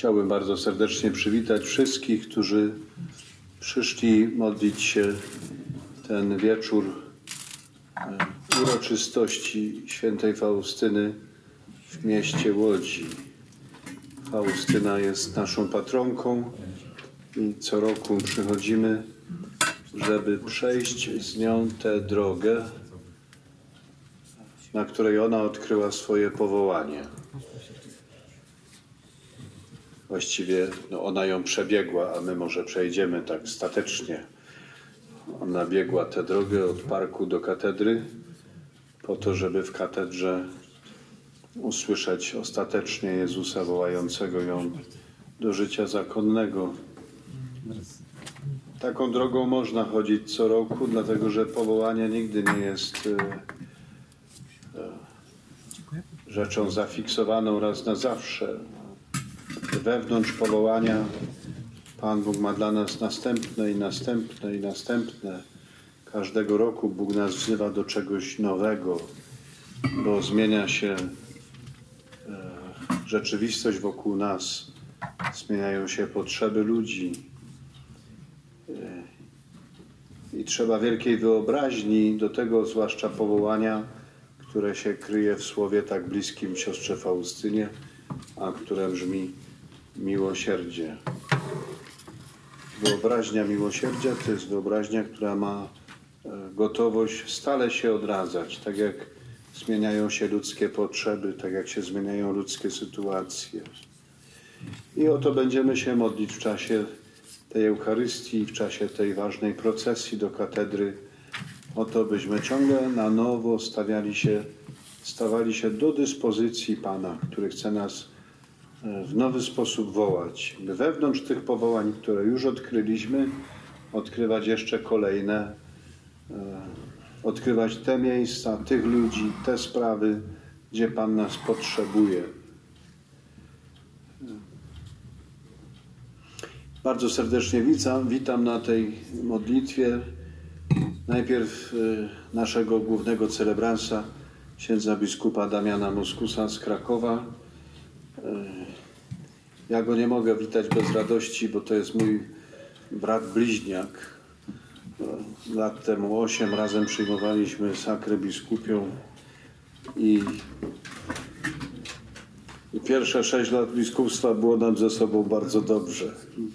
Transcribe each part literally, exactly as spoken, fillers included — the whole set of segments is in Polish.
Chciałbym bardzo serdecznie przywitać wszystkich, którzy przyszli modlić się ten wieczór uroczystości świętej Faustyny w mieście Łodzi. Faustyna jest naszą patronką i co roku przychodzimy, żeby przejść z nią tę drogę, na której ona odkryła swoje powołanie. Właściwie no ona ją przebiegła, a my może przejdziemy tak statecznie. Ona biegła tę drogę od parku do katedry po to, żeby w katedrze usłyszeć ostatecznie Jezusa wołającego ją do życia zakonnego. Taką drogą można chodzić co roku, dlatego że powołanie nigdy nie jest rzeczą zafiksowaną raz na zawsze. Wewnątrz powołania Pan Bóg ma dla nas następne i następne i następne. Każdego roku Bóg nas wzywa do czegoś nowego, bo zmienia się rzeczywistość wokół nas, zmieniają się potrzeby ludzi i trzeba wielkiej wyobraźni do tego, zwłaszcza powołania, które się kryje w słowie tak bliskim siostrze Faustynie, a które brzmi miłosierdzie. Wyobraźnia miłosierdzia to jest wyobraźnia, która ma gotowość stale się odradzać, tak jak zmieniają się ludzkie potrzeby, tak jak się zmieniają ludzkie sytuacje. I o to będziemy się modlić w czasie tej Eucharystii, w czasie tej ważnej procesji do katedry, o to, byśmy ciągle na nowo stawiali się, stawali się do dyspozycji Pana, który chce nas w nowy sposób wołać, by wewnątrz tych powołań, które już odkryliśmy, odkrywać jeszcze kolejne, odkrywać te miejsca, tych ludzi, te sprawy, gdzie Pan nas potrzebuje. Bardzo serdecznie witam, witam na tej modlitwie najpierw naszego głównego celebransa, księdza biskupa Damiana Moskusa z Krakowa. Ja go nie mogę witać bez radości, bo to jest mój brat bliźniak. Lat temu osiem razem przyjmowaliśmy sakrę biskupią i, i pierwsze sześć lat biskupstwa było nam ze sobą bardzo dobrze.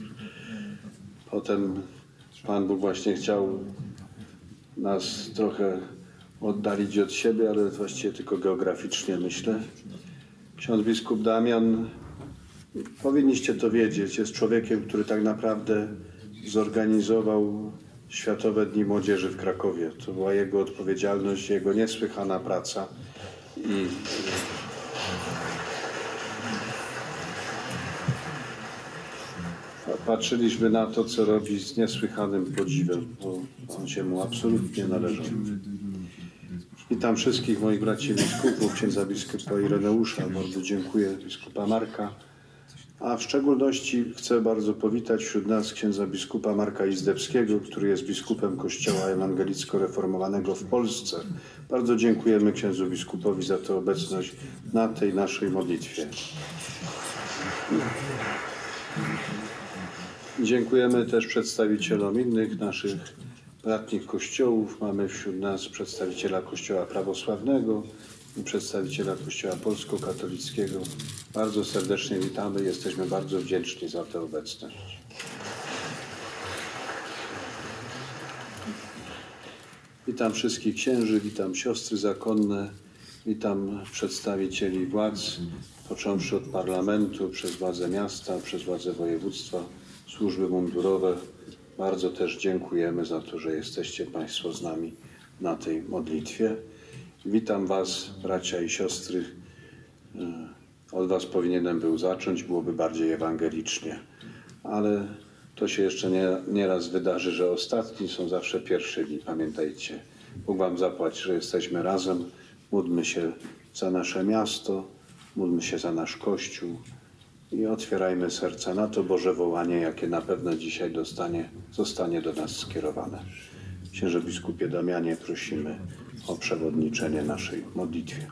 Potem Pan Bóg właśnie chciał nas trochę oddalić od siebie, ale właściwie tylko geograficznie, myślę. Ksiądz biskup Damian, powinniście to wiedzieć, jest człowiekiem, który tak naprawdę zorganizował Światowe Dni Młodzieży w Krakowie. To była jego odpowiedzialność, jego niesłychana praca. I patrzyliśmy na to, co robi z niesłychanym podziwem, bo on się mu absolutnie należał. Witam wszystkich moich braci biskupów, księdza biskupa Ireneusza, bardzo dziękuję, biskupa Marka. A w szczególności chcę bardzo powitać wśród nas księdza biskupa Marka Izdebskiego, który jest biskupem Kościoła Ewangelicko-Reformowanego w Polsce. Bardzo dziękujemy księdzu biskupowi za tę obecność na tej naszej modlitwie. Dziękujemy też przedstawicielom innych naszych bratnich kościołów. Mamy wśród nas przedstawiciela Kościoła Prawosławnego i przedstawiciela Kościoła Polsko-Katolickiego. Bardzo serdecznie witamy. Jesteśmy bardzo wdzięczni za tę obecność. Witam wszystkich księży, witam siostry zakonne, witam przedstawicieli władz, począwszy od parlamentu, przez władze miasta, przez władze województwa, służby mundurowe. Bardzo też dziękujemy za to, że jesteście Państwo z nami na tej modlitwie. Witam Was, bracia i siostry. Od Was powinienem był zacząć, byłoby bardziej ewangelicznie. Ale to się jeszcze nie, nieraz wydarzy, że ostatni są zawsze pierwszymi. Pamiętajcie, Bóg Wam zapłać, że jesteśmy razem. Módlmy się za nasze miasto, módlmy się za nasz Kościół i otwierajmy serca na to Boże wołanie, jakie na pewno dzisiaj dostanie, zostanie do nas skierowane. Księże biskupie Damianie, prosimy o przewodniczenie naszej modlitwie.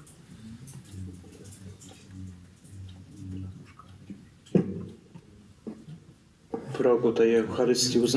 progu tej Eucharystii